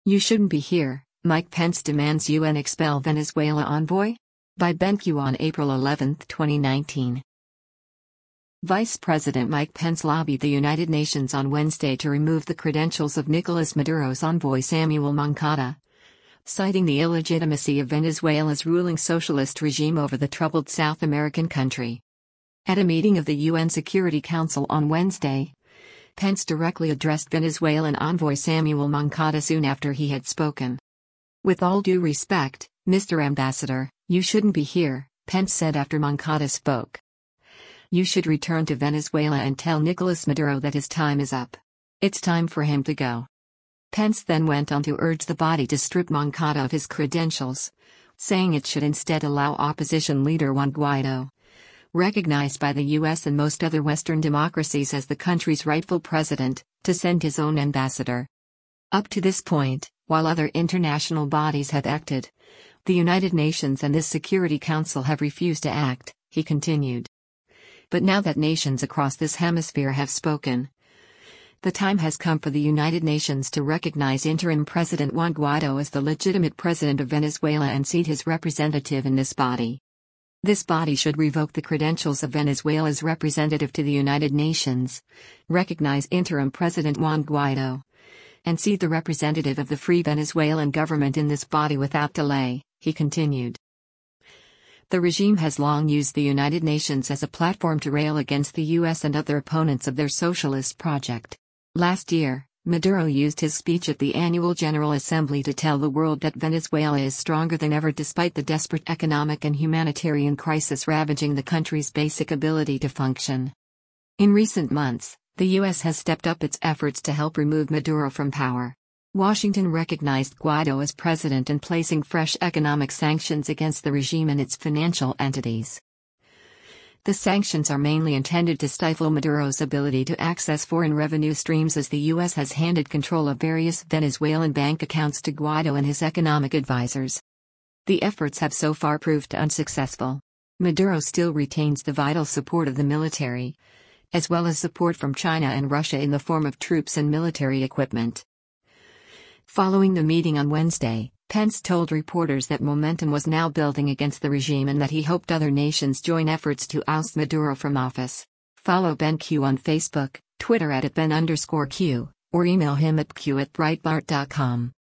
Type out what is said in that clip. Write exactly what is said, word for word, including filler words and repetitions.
You shouldn't be here, Mike Pence demands U N expel Venezuela envoy? By Ben Q on April eleventh, twenty nineteen. Vice President Mike Pence lobbied the United Nations on Wednesday to remove the credentials of Nicolas Maduro's envoy Samuel Moncada, citing the illegitimacy of Venezuela's ruling socialist regime over the troubled South American country. At a meeting of the U N Security Council on Wednesday, Pence directly addressed Venezuelan envoy Samuel Moncada soon after he had spoken. "With all due respect, Mister Ambassador, you shouldn't be here," Pence said after Moncada spoke. "You should return to Venezuela and tell Nicolas Maduro that his time is up. It's time for him to go." Pence then went on to urge the body to strip Moncada of his credentials, saying it should instead allow opposition leader Juan Guaido, recognized by the U S and most other Western democracies as the country's rightful president, to send his own ambassador. Up to this point, while other international bodies have acted, the United Nations and this Security Council have refused to act, he continued. But now that nations across this hemisphere have spoken, the time has come for the United Nations to recognize interim President Juan Guaido as the legitimate president of Venezuela and seat his representative in this body. This body should revoke the credentials of Venezuela's representative to the United Nations, recognize interim President Juan Guaido, and seat the representative of the Free Venezuelan government in this body without delay, he continued. The regime has long used the United Nations as a platform to rail against the U S and other opponents of their socialist project. Last year, Maduro used his speech at the annual General Assembly to tell the world that Venezuela is stronger than ever despite the desperate economic and humanitarian crisis ravaging the country's basic ability to function. In recent months, the U S has stepped up its efforts to help remove Maduro from power. Washington recognized Guaido as president and placing fresh economic sanctions against the regime and its financial entities. The sanctions are mainly intended to stifle Maduro's ability to access foreign revenue streams as the U S has handed control of various Venezuelan bank accounts to Guaido and his economic advisors. The efforts have so far proved unsuccessful. Maduro still retains the vital support of the military, as well as support from China and Russia in the form of troops and military equipment. Following the meeting on Wednesday, Pence told reporters that momentum was now building against the regime and that he hoped other nations join efforts to oust Maduro from office. Follow Ben Q on Facebook, Twitter at Ben underscore Q, or email him at q at breitbart dot com.